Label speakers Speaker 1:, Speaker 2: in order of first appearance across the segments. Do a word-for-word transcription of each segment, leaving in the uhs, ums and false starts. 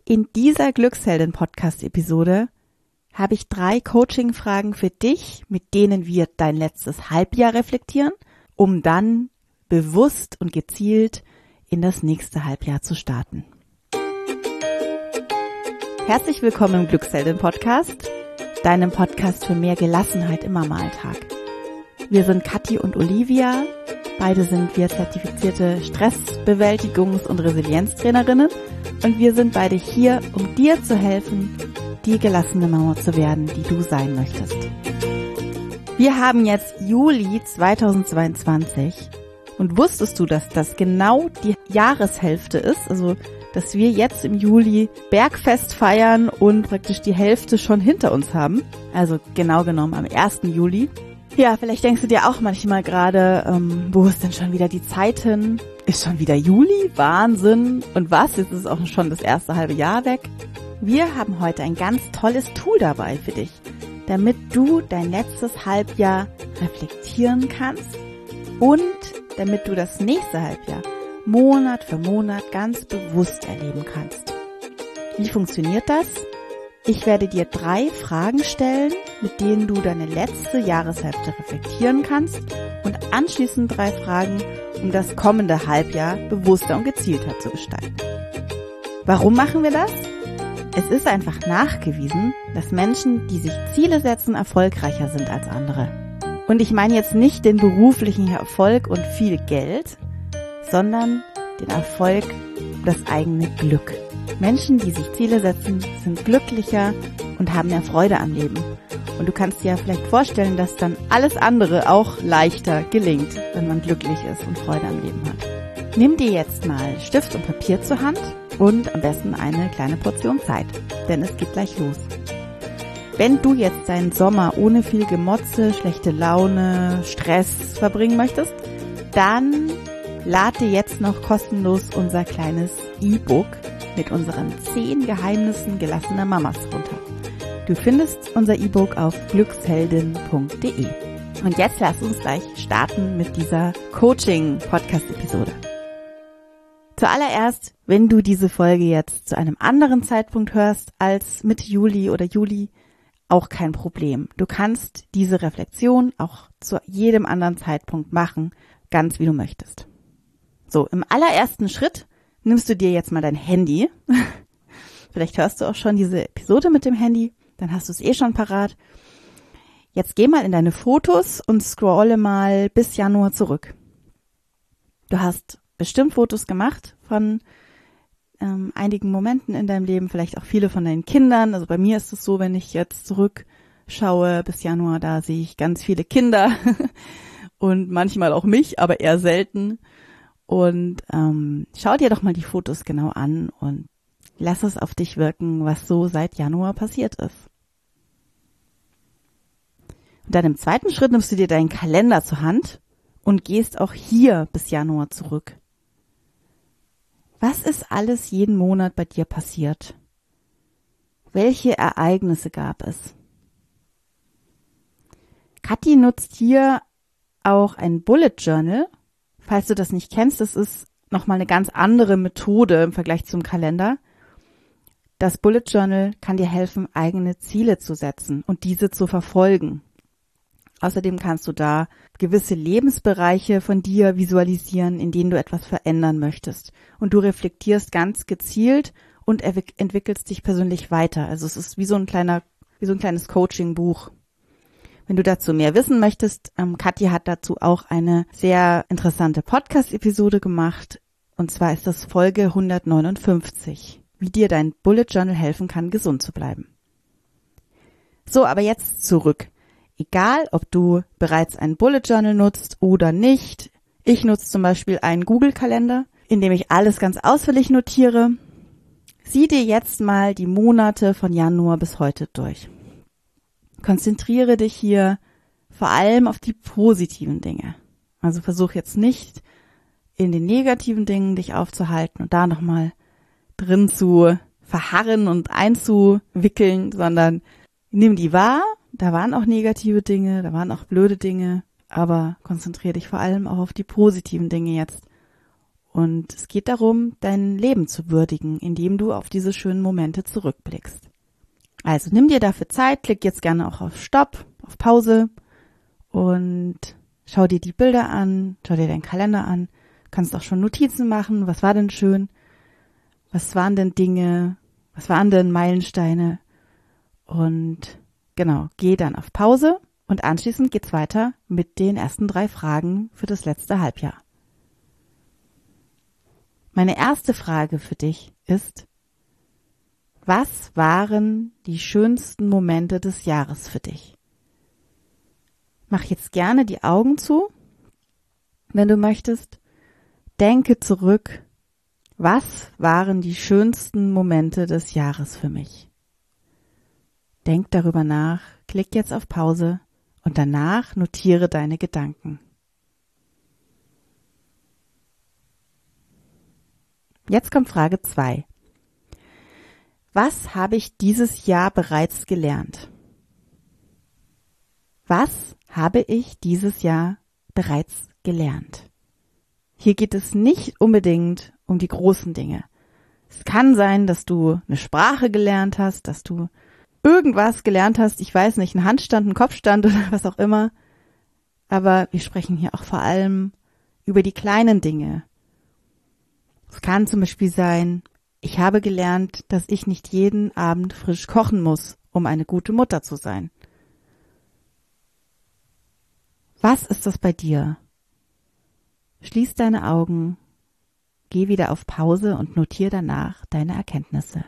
Speaker 1: In dieser Glücksheldin-Podcast-Episode habe ich drei Coaching-Fragen für dich, mit denen wir dein letztes Halbjahr reflektieren, um dann bewusst und gezielt in das nächste Halbjahr zu starten. Herzlich willkommen im Glücksheldin-Podcast, deinem Podcast für mehr Gelassenheit im Mama-Alltag. Wir sind Kathi und Olivia, beide sind wir zertifizierte Stressbewältigungs- und Resilienztrainerinnen und wir sind beide hier, um dir zu helfen, die gelassene Mama zu werden, die du sein möchtest. Wir haben jetzt Juli zweitausendzweiundzwanzig und wusstest du, dass das genau die Jahreshälfte ist, also dass wir jetzt im Juli Bergfest feiern und praktisch die Hälfte schon hinter uns haben, also genau genommen am ersten Juli. Ja, vielleicht denkst du dir auch manchmal gerade, ähm, wo ist denn schon wieder die Zeit hin? Ist schon wieder Juli? Wahnsinn! Und was? Jetzt ist auch schon das erste halbe Jahr weg. Wir haben heute ein ganz tolles Tool dabei für dich, damit du dein letztes Halbjahr reflektieren kannst und damit du das nächste Halbjahr Monat für Monat ganz bewusst erleben kannst. Wie funktioniert das? Ich werde dir drei Fragen stellen, mit denen du deine letzte Jahreshälfte reflektieren kannst und anschließend drei Fragen, um das kommende Halbjahr bewusster und gezielter zu gestalten. Warum machen wir das? Es ist einfach nachgewiesen, dass Menschen, die sich Ziele setzen, erfolgreicher sind als andere. Und ich meine jetzt nicht den beruflichen Erfolg und viel Geld, sondern den Erfolg, das eigene Glück. Menschen, die sich Ziele setzen, sind glücklicher und haben mehr Freude am Leben. Und du kannst dir ja vielleicht vorstellen, dass dann alles andere auch leichter gelingt, wenn man glücklich ist und Freude am Leben hat. Nimm dir jetzt mal Stift und Papier zur Hand und am besten eine kleine Portion Zeit, denn es geht gleich los. Wenn du jetzt deinen Sommer ohne viel Gemotze, schlechte Laune, Stress verbringen möchtest, dann lad dir jetzt noch kostenlos unser kleines E-Book mit unseren zehn Geheimnissen gelassener Mamas runter. Du findest unser E-Book auf glücksheldin punkt de. Und jetzt lass uns gleich starten mit dieser Coaching-Podcast-Episode. Zuallererst, wenn du diese Folge jetzt zu einem anderen Zeitpunkt hörst als Mitte Juli oder Juli, auch kein Problem. Du kannst diese Reflexion auch zu jedem anderen Zeitpunkt machen, ganz wie du möchtest. So, im allerersten Schritt nimmst du dir jetzt mal dein Handy. Vielleicht hörst du auch schon diese Episode mit dem Handy, dann hast du es eh schon parat. Jetzt geh mal in deine Fotos und scrolle mal bis Januar zurück. Du hast bestimmt Fotos gemacht von ähm, einigen Momenten in deinem Leben, vielleicht auch viele von deinen Kindern. Also bei mir ist es so, wenn ich jetzt zurückschaue bis Januar, da sehe ich ganz viele Kinder und manchmal auch mich, aber eher selten. Und ähm, schau dir doch mal die Fotos genau an und lass es auf dich wirken, was so seit Januar passiert ist. Und dann im zweiten Schritt nimmst du dir deinen Kalender zur Hand und gehst auch hier bis Januar zurück. Was ist alles jeden Monat bei dir passiert? Welche Ereignisse gab es? Kathi nutzt hier auch ein Bullet Journal. Falls du das nicht kennst, das ist nochmal eine ganz andere Methode im Vergleich zum Kalender. Das Bullet Journal kann dir helfen, eigene Ziele zu setzen und diese zu verfolgen. Außerdem kannst du da gewisse Lebensbereiche von dir visualisieren, in denen du etwas verändern möchtest. Und du reflektierst ganz gezielt und entwickelst dich persönlich weiter. Also es ist wie so ein kleiner, wie so ein kleines Coaching-Buch. Wenn du dazu mehr wissen möchtest, ähm, Kathi hat dazu auch eine sehr interessante Podcast-Episode gemacht. Und zwar ist das Folge hundertneunundfünfzig, wie dir dein Bullet Journal helfen kann, gesund zu bleiben. So, aber jetzt zurück. Egal, ob du bereits ein Bullet Journal nutzt oder nicht. Ich nutze zum Beispiel einen Google-Kalender, in dem ich alles ganz ausführlich notiere. Sieh dir jetzt mal die Monate von Januar bis heute durch. Konzentriere dich hier vor allem auf die positiven Dinge. Also versuch jetzt nicht in den negativen Dingen dich aufzuhalten und da nochmal drin zu verharren und einzuwickeln, sondern nimm die wahr. Da waren auch negative Dinge, da waren auch blöde Dinge, aber konzentriere dich vor allem auch auf die positiven Dinge jetzt Und es geht darum, dein Leben zu würdigen, indem du auf diese schönen Momente zurückblickst. Also nimm dir dafür Zeit, klick jetzt gerne auch auf Stopp, auf Pause und schau dir die Bilder an, schau dir deinen Kalender an. Du kannst auch schon Notizen machen. Was war denn schön? Was waren denn Dinge? Was waren denn Meilensteine? Und genau, geh dann auf Pause und anschließend geht's weiter mit den ersten drei Fragen für das letzte Halbjahr. Meine erste Frage für dich ist: Was waren die schönsten Momente des Jahres für dich? Mach jetzt gerne die Augen zu, wenn du möchtest. Denke zurück. Was waren die schönsten Momente des Jahres für mich? Denk darüber nach, klick jetzt auf Pause und danach notiere deine Gedanken. Jetzt kommt Frage zwei. Was habe ich dieses Jahr bereits gelernt? Was habe ich dieses Jahr bereits gelernt? Hier geht es nicht unbedingt um die großen Dinge. Es kann sein, dass du eine Sprache gelernt hast, dass du irgendwas gelernt hast, ich weiß nicht, einen Handstand, einen Kopfstand oder was auch immer. Aber wir sprechen hier auch vor allem über die kleinen Dinge. Es kann zum Beispiel sein, ich habe gelernt, dass ich nicht jeden Abend frisch kochen muss, um eine gute Mutter zu sein. Was ist das bei dir? Schließ deine Augen, geh wieder auf Pause und notiere danach deine Erkenntnisse.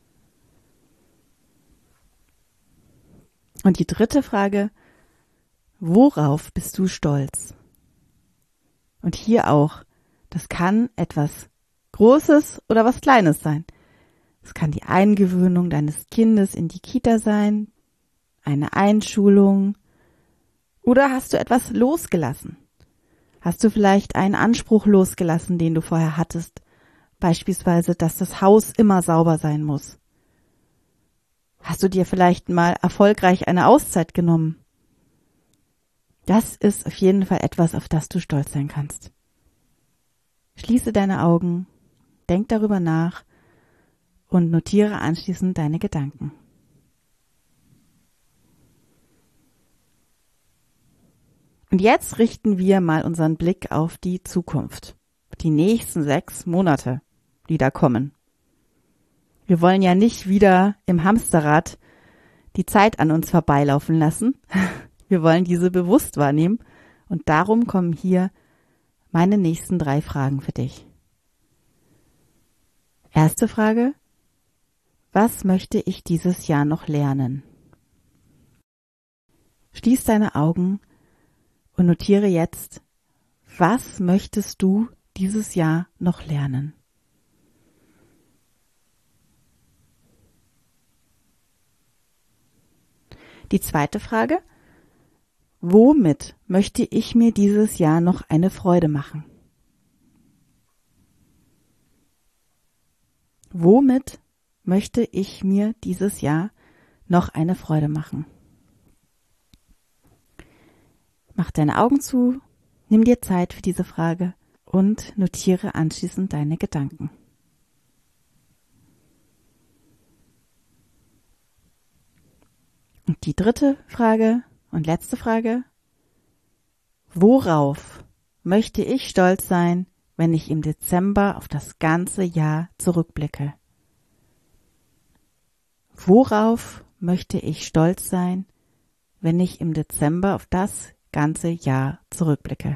Speaker 1: Und die dritte Frage: Worauf bist du stolz? Und hier auch, das kann etwas Großes oder was Kleines sein. Es kann die Eingewöhnung deines Kindes in die Kita sein, eine Einschulung, oder hast du etwas losgelassen? Hast du vielleicht einen Anspruch losgelassen, den du vorher hattest? Beispielsweise, dass das Haus immer sauber sein muss. Hast du dir vielleicht mal erfolgreich eine Auszeit genommen? Das ist auf jeden Fall etwas, auf das du stolz sein kannst. Schließe deine Augen, denk darüber nach und notiere anschließend deine Gedanken. Und jetzt richten wir mal unseren Blick auf die Zukunft, die nächsten sechs Monate, die da kommen. Wir wollen ja nicht wieder im Hamsterrad die Zeit an uns vorbeilaufen lassen. Wir wollen diese bewusst wahrnehmen und darum kommen hier meine nächsten drei Fragen für dich. Erste Frage: Was möchte ich dieses Jahr noch lernen? Schließ deine Augen und notiere jetzt, was möchtest du dieses Jahr noch lernen? Die zweite Frage: Womit möchte ich mir dieses Jahr noch eine Freude machen? Womit möchte ich mir dieses Jahr noch eine Freude machen? Mach deine Augen zu, nimm dir Zeit für diese Frage und notiere anschließend deine Gedanken. Und die dritte Frage und letzte Frage: Worauf möchte ich stolz sein, wenn ich im Dezember auf das ganze Jahr zurückblicke? Worauf möchte ich stolz sein, wenn ich im Dezember auf das ganze Jahr zurückblicke?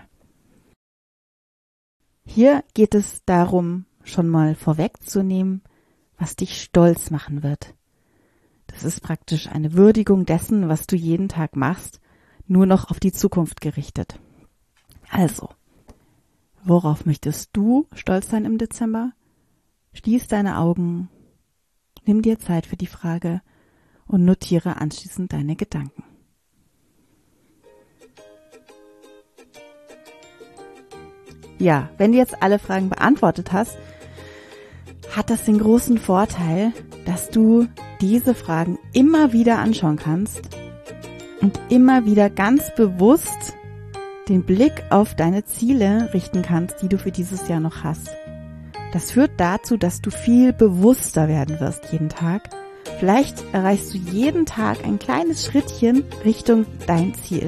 Speaker 1: Hier geht es darum, schon mal vorwegzunehmen, was dich stolz machen wird. Das ist praktisch eine Würdigung dessen, was du jeden Tag machst, nur noch auf die Zukunft gerichtet. Also, worauf möchtest du stolz sein im Dezember? Schließ deine Augen, nimm dir Zeit für die Frage und notiere anschließend deine Gedanken. Ja, wenn du jetzt alle Fragen beantwortet hast, hat das den großen Vorteil, dass du diese Fragen immer wieder anschauen kannst und immer wieder ganz bewusst den Blick auf deine Ziele richten kannst, die du für dieses Jahr noch hast. Das führt dazu, dass du viel bewusster werden wirst jeden Tag. Vielleicht erreichst du jeden Tag ein kleines Schrittchen Richtung dein Ziel.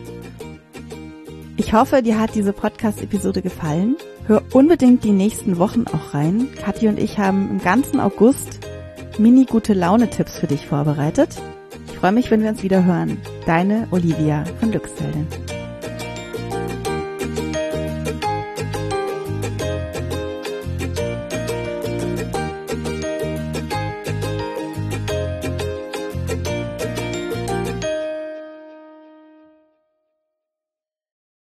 Speaker 1: Ich hoffe, dir hat diese Podcast-Episode gefallen. Hör unbedingt die nächsten Wochen auch rein. Kathi und ich haben im ganzen August Mini-Gute-Laune-Tipps für dich vorbereitet. Ich freue mich, wenn wir uns wieder hören. Deine Olivia von Glücksheldin.